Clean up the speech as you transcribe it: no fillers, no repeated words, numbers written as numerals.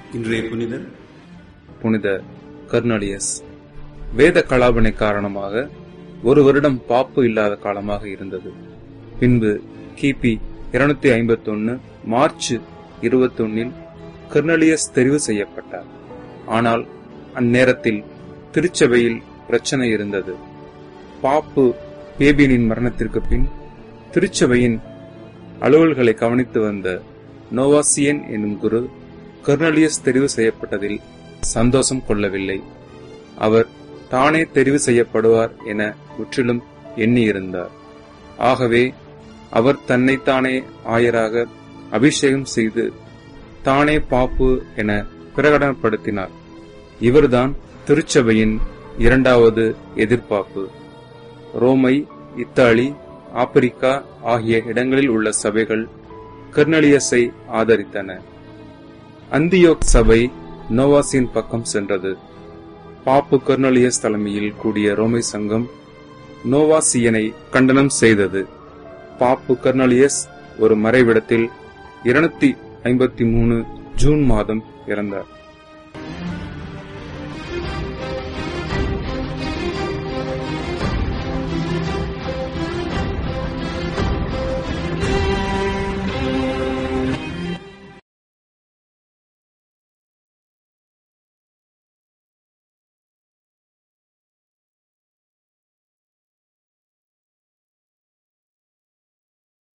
இன்றைய புனிதர் புனித கர்னலியஸ். வேத கலாபனை காரணமாக ஒரு வருடம் பாப்பு இல்லாத காலமாக இருந்தது. பின்பு கிபி 251 மார்ச் 21 கர்னலியஸ் தெரிவு செய்யப்பட்டார். ஆனால் அந்நேரத்தில் திருச்சபையில் பிரச்சனை இருந்தது. பாப்பு பேபியனின் மரணத்திற்கு பின் திருச்சபையின் அலுவல்களை கவனித்து வந்த நோவாசியன் என்னும் குரு கர்னலியஸ் தெரிவு செய்யப்பட்டதில் சந்தோஷம் கொள்ளவில்லை. அவர் தானே தெரிவு செய்யப்படுவார் என முற்றிலும் எண்ணியிருந்தார். ஆகவே அவர் தன்னைத்தானே ஆயராக அபிஷேகம் செய்து தானே பாப்பு என பிரகடனப்படுத்தினார். இவர்தான் திருச்சபையின் இரண்டாவது எதிர்பாப்பு. ரோமை, இத்தாலி, ஆப்பிரிக்கா ஆகிய இடங்களில் உள்ள சபைகள் கர்னலியஸை ஆதரித்தன. அந்தியோக் சபை நோவாசியின் பக்கம் சென்றது. பாப்பு கர்னலியஸ் தலைமையில் கூடிய ரோமை சங்கம் நோவாசியனை கண்டனம் செய்தது. பாப்பு கர்னலியஸ் ஒரு மறைவிடத்தில் 253 ஜூன் மாதம் இறந்தார்.